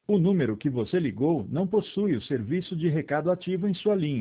O número que você ligou não possui o serviço de recado ativo em sua linha.